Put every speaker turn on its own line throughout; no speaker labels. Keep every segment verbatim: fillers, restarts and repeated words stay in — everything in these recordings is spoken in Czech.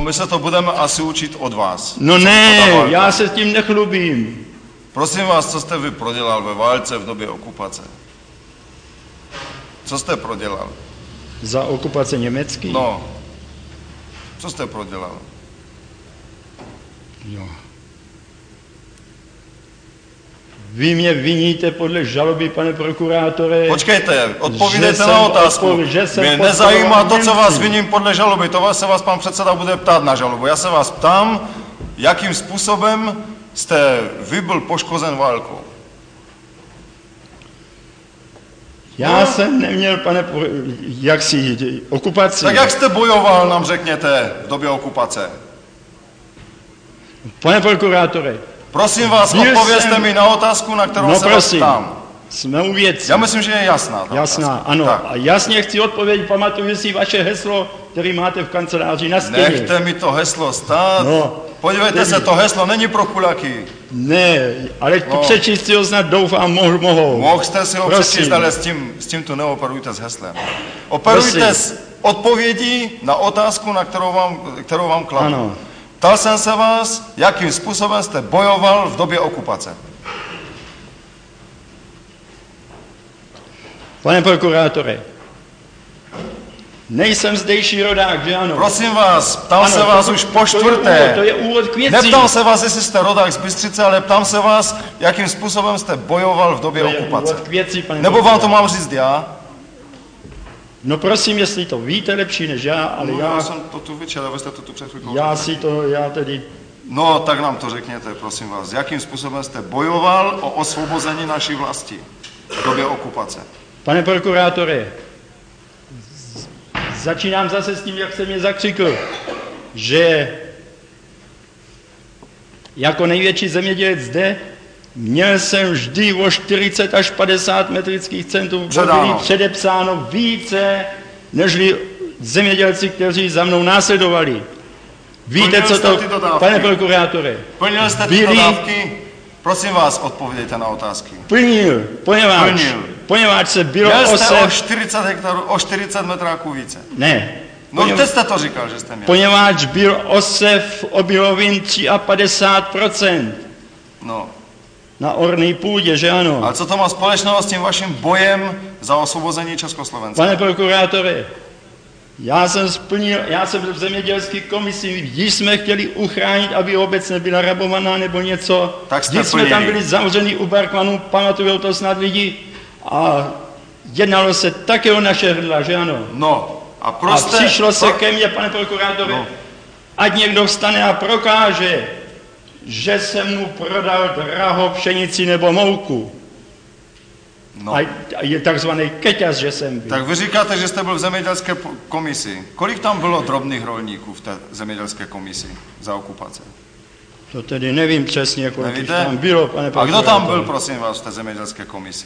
my se to budeme asi učit od vás.
No ne, já se tím nechlubím.
Prosím vás, co jste vy prodělal ve válce v době okupace? Co jste prodělal?
Za okupace německý?
No. Co jste prodělal?
Jo. Vy mě viníte podle žaloby, pane prokurátore.
Počkejte, odpovídejte na otázku.
Odpověd, že jsem
mě nezajímá to, co vás viním podle žaloby. To vás se vás pan předseda bude ptát na žalobu. Já se vás ptám, jakým způsobem jste vy byl poškozen válkou.
Já no. jsem neměl, pane, jak si, okupaci.
Tak jak jste bojoval, nám řekněte, v době okupace?
Pane prokurátore.
Prosím vás, odpovězte jsem... mi na otázku, na kterou
no,
se
prosím.
vás ptám.
Jsme u věci.
Já myslím, že je jasná.
Jasná,
otázka.
ano.
Tak.
A jasně chci odpovědět, pamatuju si vaše heslo, který máte v kanceláři na stěně.
Nechte mi to heslo stát.
No,
podívejte
tedy.
se, to heslo není pro kuláky.
Ne, ale
no.
přečíst si ho snad doufám mohl, mohou.
Mohl jste si ho
Prosím.
přečíst, ale s tím, s tím tu neoperujte s heslem. Operujte Prosím. s odpovědí na otázku, na kterou vám, kterou vám kladu.
Ano.
Ptal jsem se vás, jakým způsobem jste bojoval v době okupace.
Pane prokurátore, nejsem zdejší rodák, že ano?
Prosím vás, ptám
ano,
se vás
to,
už po čtvrté.
To je úvod, to je úvod k věci.
Neptám se vás, jestli jste rodák z Bystřice, ale ptám se vás, jakým způsobem jste bojoval v době
to je
okupace.
úvod k věci, pane
Nebo vám to mám říct já?
No prosím, jestli to víte lepší než já, ale
no,
já...
já jsem to tu vyčel, a vy jste to tu před chvílkou.
Já si to, já tedy...
No, tak nám to řekněte, prosím vás. Jakým způsobem jste bojoval o osvobození naší vlasti v době okupace?
Pane prokurátore, začínám zase s tím, jak jsem mě zakřikl, že jako největší zemědělec zde měl jsem vždy o čtyřicet až padesát metrických centů předepsáno více, nežli zemědělci, kteří za mnou následovali. Víte,
Plnil
co to, pane prokurátore?
Plnil jste ty dodávky? Prosím vás, odpovědějte na otázky.
Plnil, poněvadž,
Plnil.
poněvadž se bylo
měl jste
osev...
o čtyřicet hektarů, o čtyřicet metráků více.
Ne.
No
poněv...
teď jste to říkal, že jste měl.
Poněvadž byl osev obilovin padesát tři procent.
No.
Na orné půdě, že ano?
Ale co to má společného s tím vaším bojem za osvobození Československa?
Pane prokurátore, já jsem splnil, já jsem v zemědělské komisi, když jsme chtěli uchránit, aby obec nebyla rabovaná nebo něco, když jsme tam byli zavřeni u Berkmanů, pamatujou to snad lidi, a jednalo se také o naše hrdla, že ano?
No, a,
a přišlo se pro... ke mně, pane prokurátore, no. ať někdo vstane a prokáže, že jsem mu prodal draho pšenici nebo mouku. No. A je takzvaný keťas, že jsem byl.
Tak vy říkáte, že jste byl v zemědělské komisi. Kolik tam bylo drobných rolníků v té zemědělské komisi za okupace?
To tedy nevím přesně, kolik
Nevíte?
tam bylo, pane
A kdo tam byl, prosím vás, v té zemědělské komisi?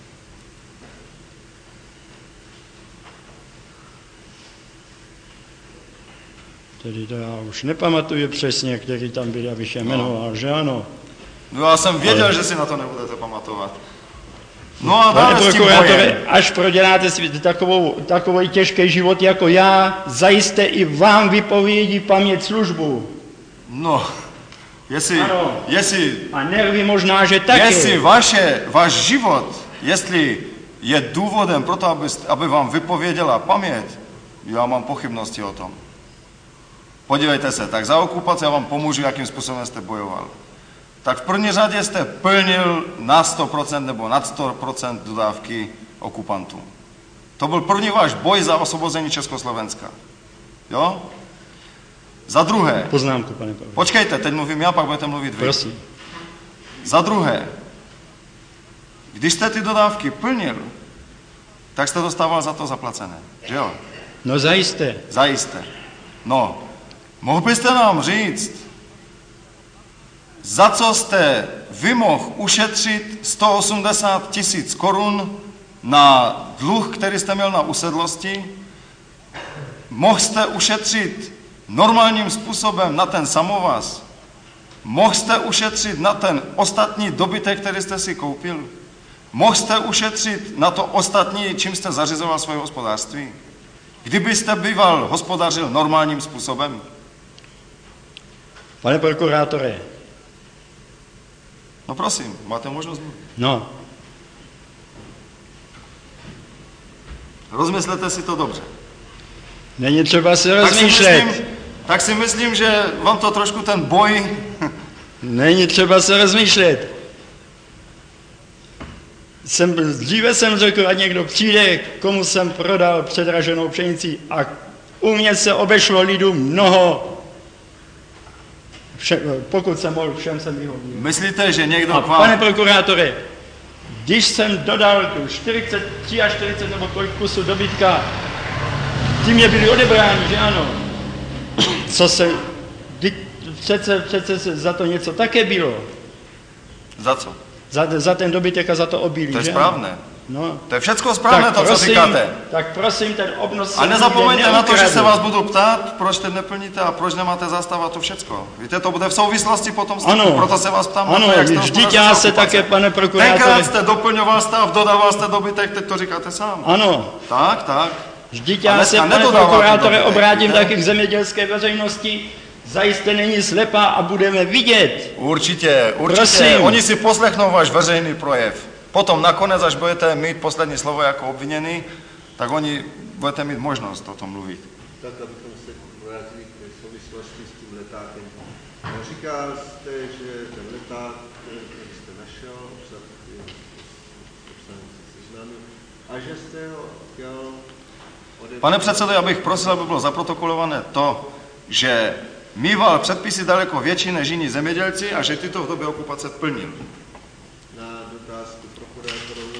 Tedy to já už nepamatuju přesně, který tam byl, abych je jmenoval, no. že ano?
No já jsem věděl, ale... že si na to nebudete pamatovat. No a dále s tím bojem.
Až proděláte takovou, takový těžký život jako já, zajisté i vám vypovědí paměť službu.
No, jestli...
Ano.
jestli
a nervy možná, že taky.
Jestli vaše, váš život, jestli je důvodem pro to, aby, aby vám vypověděla paměť, já mám pochybnosti o tom. Podívejte se, tak za okupaci já vám pomůžu, jakým způsobem jste bojoval. Tak v první řadě jste plnil na sto procent nebo nad sto procent dodávky okupantů. To byl první váš boj za osvobození Československa. Jo? Za druhé...
Poznámku, pane Pavle.
Počkejte, teď mluvím já, pak budete mluvit vy.
Prosím.
Za druhé, když jste ty dodávky plnil, tak jste dostával za to zaplacené. Že jo?
No zajisté.
Zajisté. No, mohl byste nám říct, za co jste vy mohl ušetřit sto osmdesát tisíc korun na dluh, který jste měl na usedlosti? Mohl jste ušetřit normálním způsobem na ten samovaz? Mohl jste ušetřit na ten ostatní dobytek, který jste si koupil? Mohl jste ušetřit na to ostatní, čím jste zařizoval svoje hospodářství? Kdybyste býval hospodařil normálním způsobem?
Pane prokurátore.
No prosím, máte možnost?
No.
Rozmyslete si to dobře.
Není třeba si rozmýšlet.
Tak si myslím, tak si myslím, že vám to trošku ten boj...
Není třeba se rozmýšlet. Jsem, dříve jsem řekl, ať někdo přijde, komu jsem prodal předraženou pšenici a u mě se obešlo lidu mnoho. Vše, pokud jsem mohl, všem jsem vyhodil.
Myslíte, že někdo
a
k vám...
Pane prokurátore, když jsem dodal tu čtyřicet tři a čtyřicet nebo kolik kusů dobytka, ty mě byly odebrány, že ano? Co se... Přece, přece za to něco také bylo.
Za co?
Za, za ten dobytek a za to obilí,
To je
že?
správné.
No.
To je všecko správné,
tak
to,
prosím,
co říkáte.
Tak prosím, ten obnos...
A nezapomeňte na to, že se vás budu ptát, proč teď neplníte a proč nemáte zastávat to všecko. Víte, to bude v souvislosti potom s tím, proto se vás ptám
ano,
na to, jak jste
vždyť já se také, pane prokurátore...
Tenkrát jste doplňoval stav, dodával jste dobytek, teď to říkáte sám.
Ano.
Tak, tak.
Vždyť já se, pane prokurátore, obrátím taky k zemědělské veřejnosti. Zajisté není slepá a budeme vidět.
Určitě, určitě. Prosím. Oni si poslechnou váš veřejný projev. Potom nakonec, až budete mít poslední slovo jako obviněný, tak oni budete mít možnost o tom mluvit.
Tak, abychom se vrátili k souvislosti s tím letákem. Říkal jste, že ten leták, který jste našel, obsah seznamil, a že jste ho chtěl odebrat.
Pane předsedo, já bych prosil, aby bylo zaprotokolované to, že mýval předpisy daleko větší než jiní zemědělci a že tyto v době okupace plnil.
Na dotázku prokurátorovi.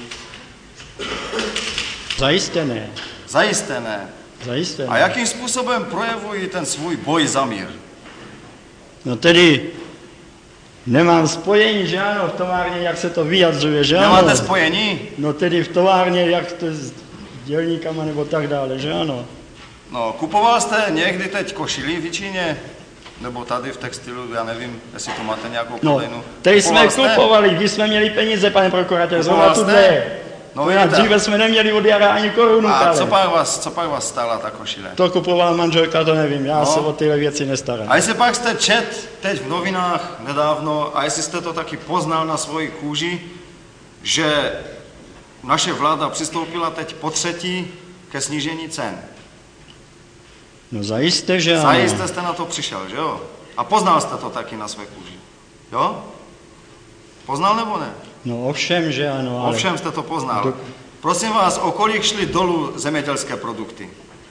Zajisté ne.
Zajisté ne.
Zajisté ne.
A jakým způsobem projevují ten svůj boj za mír?
No tedy nemám spojení, že ano, v továrně, jak se to vyjadřuje, že ano.
Nemáte spojení?
No tedy v továrně, jak to s dělníkama nebo tak dále, že ano.
No, kupoval jste někdy teď košilí v Jičíně? Nebo tady v textilu, já nevím, jestli to máte nějakou prodejnu.
No, tady jsme jste? kupovali, když jsme měli peníze, pane prokurátor, zrovna tuhle. No, dříve jsme neměli od jara ani korunu.
A co pak, vás, co pak vás stála ta košile?
To kupovala manželka, to nevím, já no. se o tyhle věci nestarám.
A jestli pak jste čet teď v novinách nedávno, a jestli jste to taky poznal na svoji kůži, že naše vláda přistoupila teď po třetí ke snížení cen.
No zajisté, že ano.
Zajisté jste na to přišel, že jo? A poznal jste to taky na své kůži, jo? Poznal nebo ne?
No ovšem, že ano, ale...
Ovšem jste to poznal. Do... Prosím vás, o kolik šly dolů zemědělské produkty?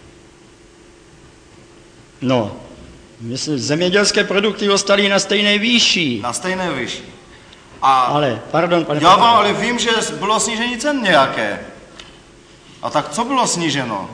No, myslím, zemědělské produkty ostaly na stejné výši.
Na stejné výši. A
ale, pardon, pane...
Já vám ale vím, že bylo snížení cen nějaké. A tak co bylo sníženo?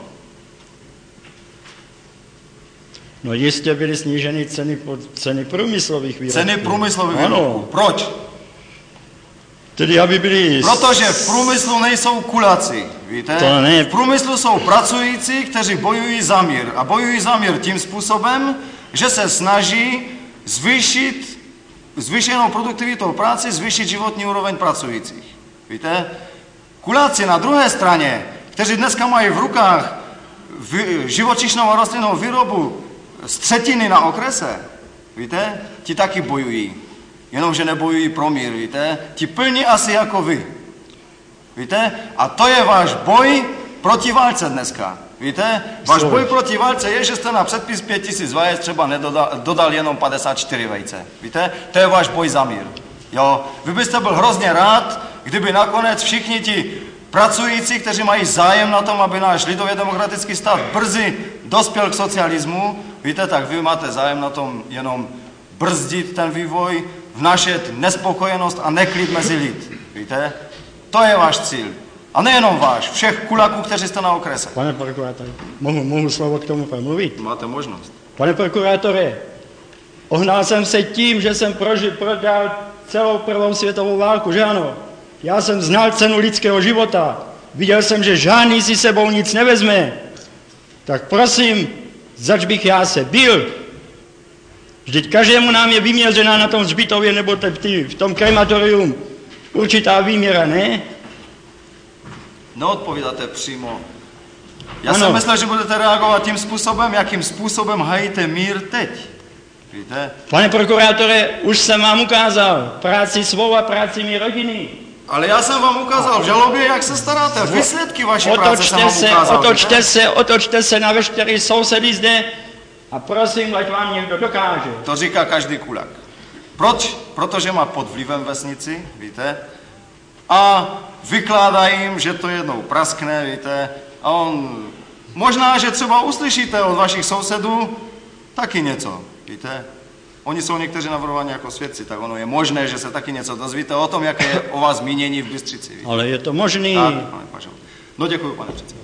No jistě byly sníženy ceny, ceny průmyslových výrobků.
Ceny průmyslových výrobků. Proč?
Tedy aby byli...
Protože v průmyslu nejsou kuláci, víte?
To ne.
V průmyslu jsou pracující, kteří bojují za mír. A bojují za mír tím způsobem, že se snaží zvýšit zvýšenou produktivitou práci, zvýšit životní úroveň pracujících. Víte? Kuláci na druhé straně, kteří dneska mají v rukách živočišnou a rostlinnou výrobu z třetiny na okrese, víte, ti taky bojují. Jenomže nebojují pro mír, víte. Ti plní asi jako vy. Víte? A to je váš boj proti válce dneska. Víte? Váš boj proti válce je, že jste na předpis pět tisíc vajec třeba nedodal dodal jenom padesát čtyři vejce. Víte? To je váš boj za mír. Jo? Vy byste byl hrozně rád, kdyby nakonec všichni ti pracující, kteří mají zájem na tom, aby náš lidově demokratický stát brzy dospěl k socialismu, víte, tak vy máte zájem na tom jenom brzdit ten vývoj, vnášet nespokojenost a neklid mezi lid. Víte? To je váš cíl. A nejenom váš, všech kuláků, kteří jste na okrese.
Pane prokurátore, mohu, mohu slovo k tomu promluvit?
Máte možnost.
Pane prokurátore, ohnal jsem se tím, že jsem proži, prodal celou prvou světovou válku, že ano? Já jsem znal cenu lidského života. Viděl jsem, že žádný si sebou nic nevezme. Tak prosím, zač bych já se byl? Vždyť každému nám je vyměřená na tom hřbitově nebo v tom krematorium určitá výměra, ne?
Neodpovídáte přímo. Já ano. jsem myslel, že budete reagovat tím způsobem, jakým způsobem hajíte mír teď. Víte?
Pane prokurátore, už jsem vám ukázal práci svou a práci mé rodiny.
Ale já jsem vám ukázal v žalobě, jak se staráte. Výsledky vaší práce jsem vám
se,
ukázal.
Otočte víte? se, otočte se na veškerý sousedy zde a prosím, ať vám někdo dokáže.
To říká každý kulak. Proč? Protože má pod vlivem vesnici, víte? A vykládá jim, že to jednou praskne, víte? A on... Možná, že třeba uslyšíte od vašich sousedů taky něco, víte? Oni jsou někteří navrhovaní jako svědci, tak ono je možné, že se taky něco dozvíte o tom, jaké je o vás mínění v Bystřici. Víte?
Ale je to možný.
Tak, pane Pažo. No děkuji, pane předsedo.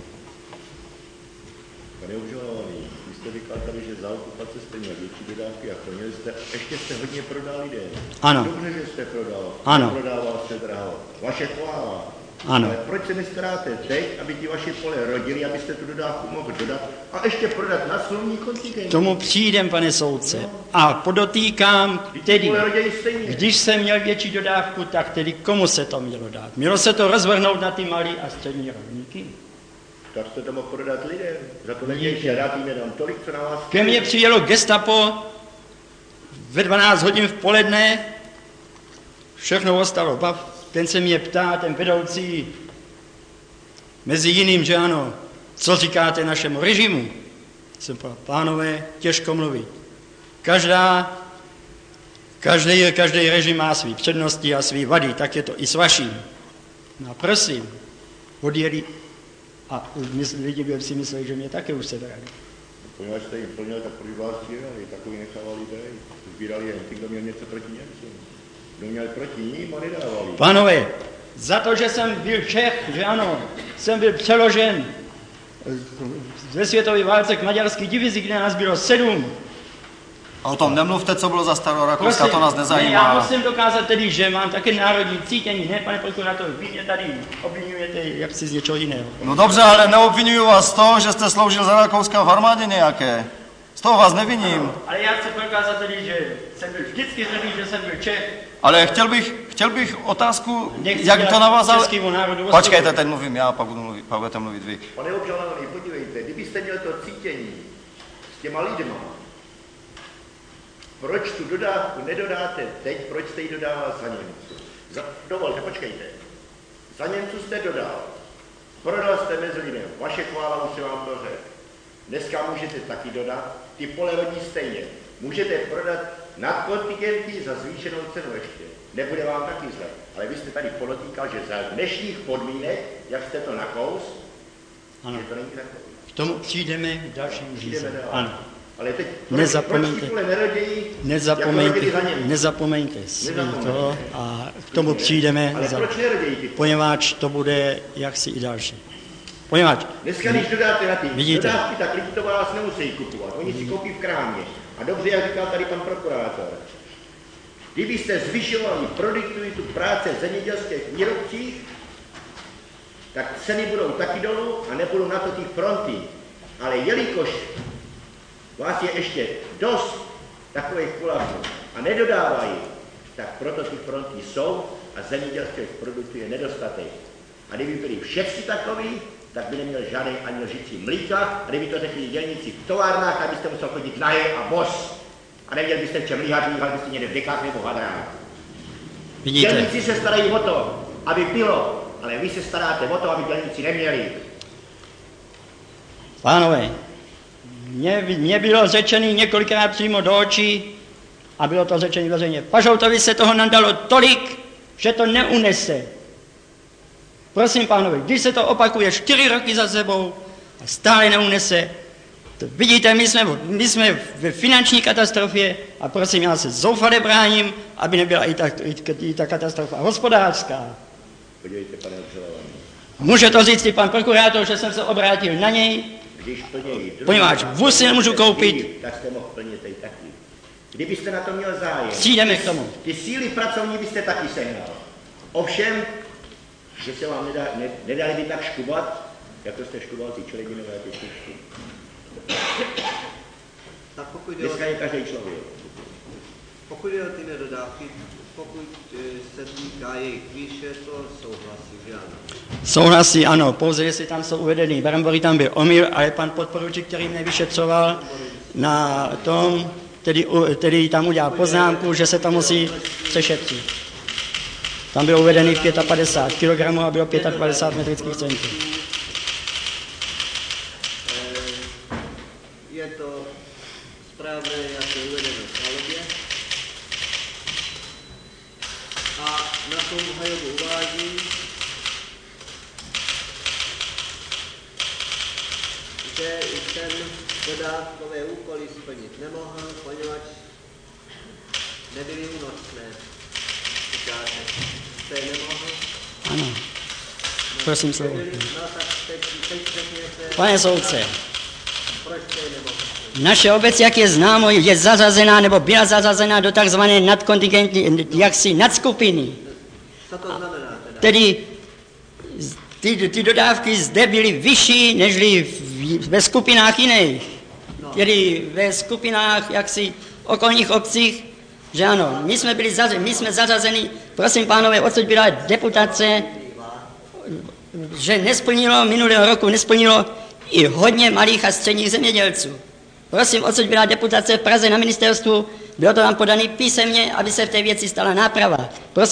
Pane obžalovaný, vy jste říkal tady, že za okupace jste měl větší dodávky a plnili jste, ještě jste hodně prodal lidem.
Ano.
Dobře, že jste prodal.
Ano.
Prodával jste draho. Vaše chvála.
Ano.
Ale proč se nestaráte teď, aby ti vaši pole rodili, abyste tu dodávku mohli dodat a ještě prodat na slovní kontingent?
Tomu přijdem, pane soudce. A podotýkám, tedy, když jsem měl větší dodávku, tak tedy komu se to mělo dát? Mělo se to rozvrhnout na ty malý a střední rolníky?
Tak jste to mohl prodat lidem. Za to levnější a dát jim jenom tolik, co na vás...
Ke mně přijelo gestapo ve dvanáct hodin v poledne, všechno ostalo bav. Ten se mě ptá, ten vedoucí, mezi jiným, že ano, co říkáte našemu režimu? Jsem povedal, pánové, těžko mluvit. Každá, každý, každý režim má svý přednosti a svý vady, tak je to i s vaším. No prosím, odjeli a lidi by si mysleli, že mě také už sebrali.
Poněvadž jste jim plnil, tak proč vás sbírali, takový nechávali tady, sbírali jen ty, kdo měl něco proti Němcům. Kdo měl proti ním a nedávali.
Pánové, za to, že jsem byl Čech, že ano, jsem byl přeložen ze světové válce k maďarské divizi, kde nás bylo sedm.
A o tom nemluvte, co bylo za Starorakouska, to nás nezajímá.
Ne, já musím dokázat tedy, že mám také národní cítění, ne, pane prokurátor, vy mě tady obvinujete jak si z něčeho jiného.
No dobře, ale neobvinuju vás z toho, že jste sloužil za Rakouska v armádě nějaké. Z toho vás neviním.
Ano, ale já chci prokázat tedy, že jsem byl vždycky hrdý, že jsem byl Čech.
Ale chtěl bych, chtěl bych otázku,
Nechci
jak to navázal... Počkejte, teď mluvím já, pak budu mluvit, pak budete mluvit vy.
Pane obžalovaný, podívejte, kdybyste měl to cítění s těma lidma, proč tu dodávku nedodáte teď, proč jste ji dodával za Němců? Za, dovolte, počkejte. Za Němců jste dodal. Prodal jste mezi lidem. Vaše chvála už se vám to řekl. Dneska můžete taky dodat, ty pole rodí stejně. Můžete prodat nad kontingenty za zvýšenou cenu ještě. Nebude vám taky zle. Ale vy jste tady podotýkal, že za dnešních podmínek, jak jste to nakous, že to není takové.
K tomu přijdeme v dalším řízení. Ano.
Ale teď,
nezapomeňte, nezapomeňte, nezapomeňte si to a k tomu přijdeme,
ale
za,
proč nerodějí ty?
Poněvadž to bude jaksi i další. Poněvadž,
dneska, když dodáte na ty vidíte. Dodávky, tak lidi to vás nemusí kupovat. Oni si koupí v krámě. A dobře, jak říkal tady pan prokurátor, kdybyste zvyšovali produktivitu práce v zemědělských výrobcích, tak ceny budou taky dolů a nebudou na to ty fronty. Ale jelikož vás je ještě dost takových kulaků a nedodávají, tak proto ty fronty jsou a zemědělských produktů je nedostatek. A kdyby byli všetci takoví, tak by neměl žádný ani lžící mlíka, a kdyby to řekli dělníci v továrnách, tak byste musel chodit nahé a bos. A neměl byste v čem líhat, líhat byste někde v dekách nebo v hadrách. Dělníci se starají o to, aby bylo, ale vy se staráte o to, aby dělníci neměli.
Pánové, mně, mně bylo řečený několikrát přímo do očí a bylo to řečený veřejně. Pažoutovi se toho nadalo tolik, že to neunese. Prosím, pánové, když se to opakuje čtyři roky za sebou a stále neunese, to vidíte, my jsme, my jsme ve finanční katastrofě a prosím, já se zoufale bráním, aby nebyla i ta, i, i ta katastrofa hospodářská.
Podívejte, pane obžalovaný.
Může to říct i pan prokurátor, že jsem se obrátil na něj,
když plnějí,
poněvadž vůz si nemůžu koupit.
Tak jste mohl plnit i taky. Kdybyste na to měl zájem,
přijdeme k tomu.
Ty síly pracovní byste taky sehnal. Ovšem, že se vám nedá, ne, nedali by tak škubat, jako jste škubal ty čeledinové a ty škušky.
Tak pokud
dneska je každý člověk.
Pokud je o ty nedodávky, pokud se týká jejich výše, to souhlasí, že ano?
Souhlasí, ano, pouze jestli tam jsou uvedený brambory, tam byl omyl, ale pan podporučík, který mě vyšetřoval na tom,
tedy, tedy tam udělal poznámku, že se tam musí přešetřit. Tam bylo uvedený padesát pět kilogramů a bylo padesát pět metrických centů.
Je to správné, jak je uvedeno v žalobě. A na tom hajobu uvádí, že ten dodávkové úkoly splnit nemohl, poněvadž nebyly únosné. Říkáte, jste nemohl?
Ano. Prosím slovo.
No tak teď, teď řekněte...
Pane soudce,
proč jste nemohl?
naše obec, jak je známo, je zařazená nebo byla zařazená do takzvané nadkontingentní, jaksi nadskupiny.
Co to znamená teda?
Tedy ty, ty dodávky zde byly vyšší, nežli ve skupinách jiných. Tedy ve skupinách jaksi okolních obcích, že ano, my jsme byli zařazeni, my jsme zařazeni, prosím pánové, odsud byla deputace, že nesplnilo, minulého roku nesplnilo i hodně malých a středních zemědělců. Prosím, odsud byla deputace v Praze na ministerstvu, bylo to vám podané písemně, aby se v té věci stala náprava. Prosím,